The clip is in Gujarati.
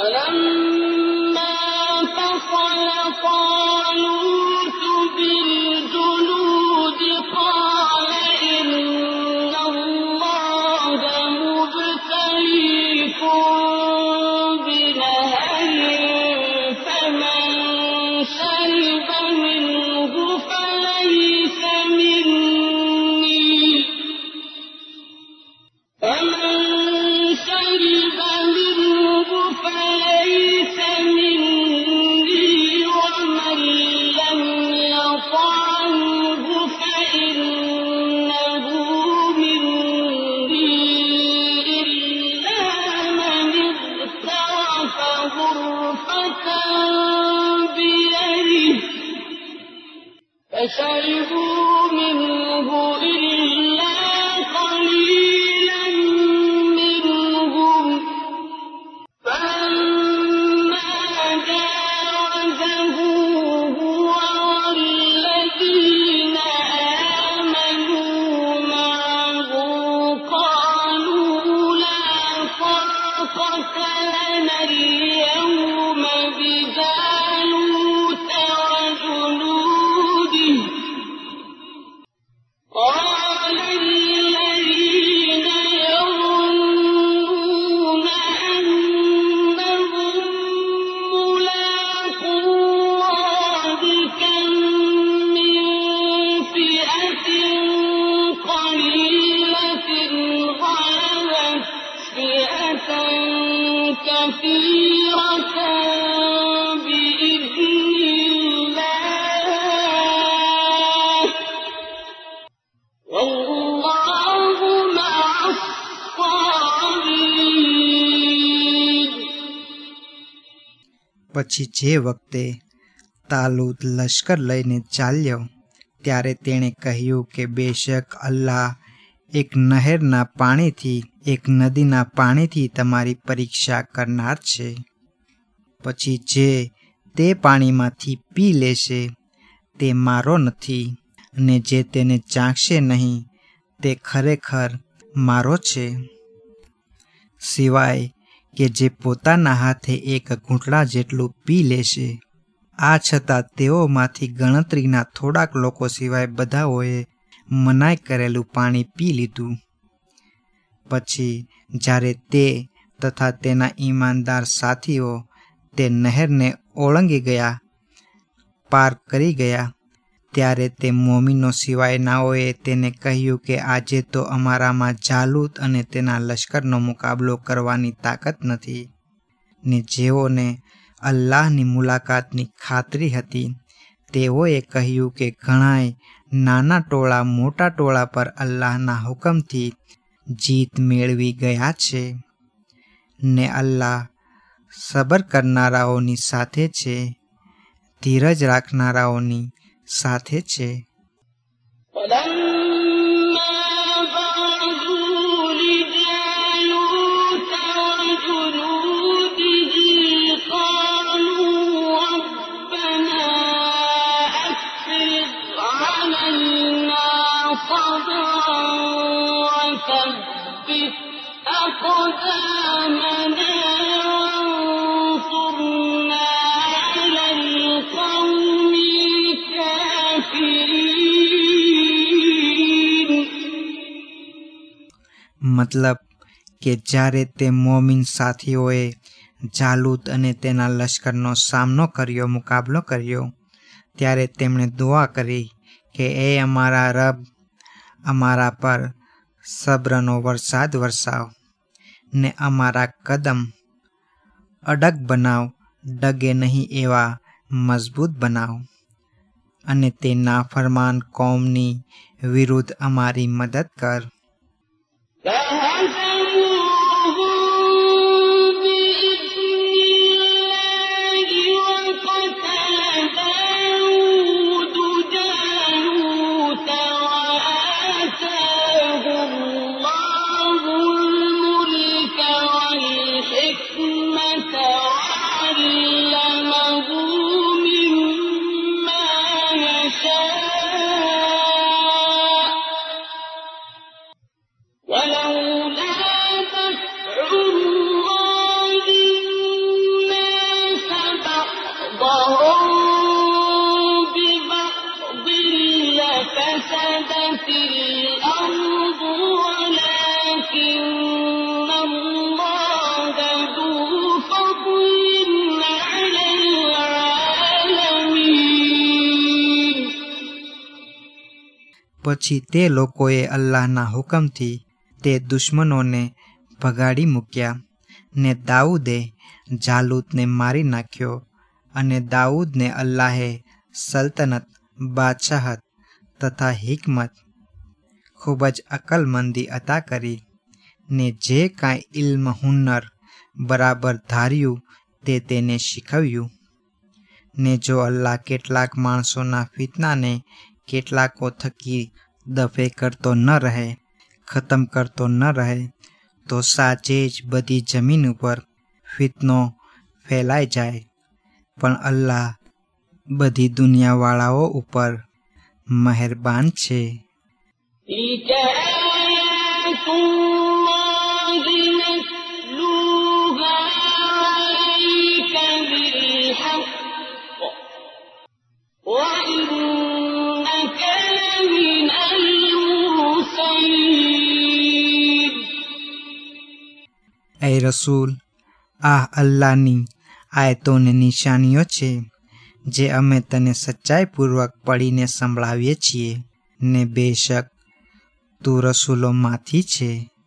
فلما فصل طالوت بالجنود قال إن الله مبتليكم بنهر فمن شرب منه فليس مني ومن لم يطعمه فإنه مني إلا من اغترف غرفة بيده فشربوا منه إلا قليلا منهم فلما جاوزه هو والذين آمنوا معه قالوا لا طاقة لنا اليوم بجالوت وجنوده قال الذين يظنون أنهم ملاقو الله كم من فئة قليلة غلبت فئة كثيرة بإذن الله والله مع الصابرين. પછી જે વખતે તાલુત લશ્કર લઈને ચાલ્યો ત્યારે તેણે કહ્યું કે બેશક અલ્લાહ એક નહેરના પાણીથી એક નદીના પાણીથી તમારી પરીક્ષા કરનાર છે. પછી જે તે પાણીમાંથી પી લેશે તે મારો નથી અને જે તેને ચાખશે નહીં તે ખરેખર મારો છે, સિવાય કે જે પોતાના હાથે એક ઘૂંટડા જેટલું પી લેશે. આ છતાં તેઓમાંથી ગણતરીના થોડાક લોકો સિવાય બધાઓએ મનાઈ કરેલું પાણી પી લીધું. પછી જ્યારે તે તથા તેના ઈમાનદાર સાથીઓ તે નહેરને ઓળંગી ગયા, પાર કરી ગયા, ત્યારે તે મોમીનો સિવાયનાઓએ તેને કહ્યું કે આજે તો અમારામાં જાલૂત અને તેના લશ્કરનો મુકાબલો કરવાની તાકાત નથી. ને જેઓને અલ્લાહની મુલાકાતની ખાતરી હતી તેઓએ કહ્યું કે ઘણાય નાના ટોળા મોટા ટોળા પર અલ્લાહના હુકમથી જીત મેળવી ગયા છે. ને અલ્લાહ સબર કરનારાઓની સાથે છે, ધીરજ રાખનારાઓની સાથે છે. મતલબ કે જ્યારે તે મોમિન સાથીઓએ જાલૂત અને તેના લશ્કરનો સામનો કર્યો, મુકાબલો કર્યો, ત્યારે તેમણે દુઆ કરી કે એ અમારા રબ, અમારા પર સબ્રનો વરસાદ વરસાવ ને અમારા કદમ અડગ બનાવ, ડગે નહીં એવા મજબૂત બનાવ, અને તે નાફરમાન કોમની વિરુદ્ધ અમારી મદદ કર. ولو પછી તે લોકોએ અલ્લાહના હુકમથી તે દુશ્મનોને ભગાડી મૂક્યા ને દાઉદે જાલૂતને મારી નાખ્યો. અને દાઉદને અલ્લાહે સલ્તનત, બાદશાહત તથા હિકમત, ખૂબ જ અકલમંદી અતા કરી ને જે કાંઈ ઇલ્મ હુન્નર બરાબર ધાર્યું તે તેને શીખવ્યું. ને જો અલ્લાહ કેટલાક માણસોના ફિતનાને કેટલાકો થકી દફે કરતો ન રહે, ખતમ કરતો ન રહે, તો સાચે જ બધી જમીન ઉપર ફિતનો ફેલાઈ જાય. પણ અલ્લાહ બધી દુનિયાવાળાઓ ઉપર મહેરબાન છે. تلك آيات الله نتلوها عليك بالحق وإنك لمن المرسلين. એ રસૂલ, આ અલ્લાહની આયતોને નિશાનીઓ છે જે અમે તને સચ્ચાઈપૂર્વક પડીને સંભળાવીએ છીએ. ને બેશક તું રસૂલોમાંથી છે.